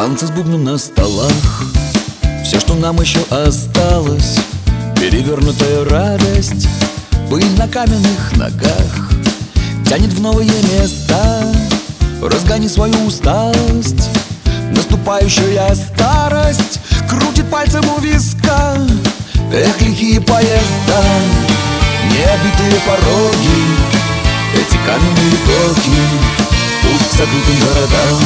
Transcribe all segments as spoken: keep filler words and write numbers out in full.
Танцы с бубном на столах, все, что нам еще осталось, перевернутая радость, пыль на каменных ногах тянет в новые места. Разгони свою усталость, наступающая старость крутит пальцем у виска. Эх, лихие поезда, необитые пороги, эти каменные доки, путь к закрытым городам.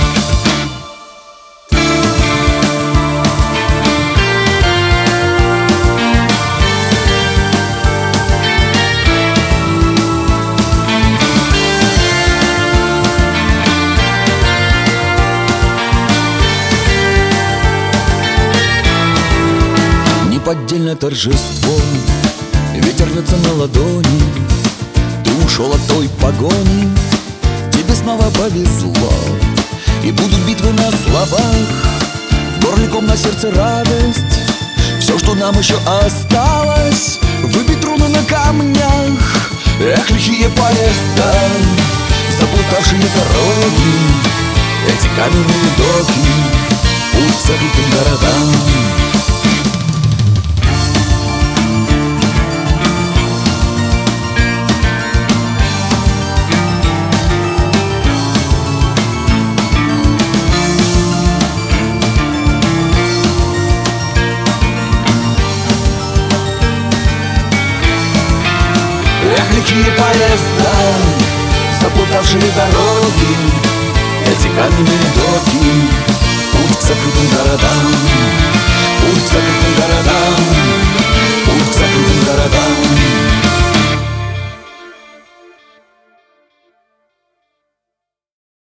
Неподдельное торжество, ветер рвется на ладони. Ты ушел от той погони, тебе снова повезло. И будут битвы на словах, в горле ком, на сердце радость. Все, что нам еще осталось, выбить руны на камнях. Эх, лихие поезда, заплутавшие дороги, эти каменные доки, путь к забытым городам. Эх, лихие поезда, заплутавшие дороги, эти каменные доки, путь к закрытым городам, путь к закрытым городам.